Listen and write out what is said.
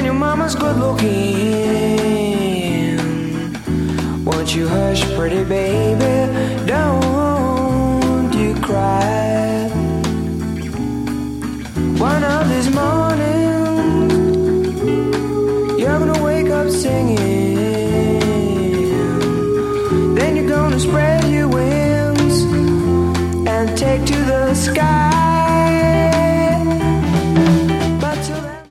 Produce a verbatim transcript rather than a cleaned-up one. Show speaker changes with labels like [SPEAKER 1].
[SPEAKER 1] your mama's good looking. Won't you hush, pretty baby?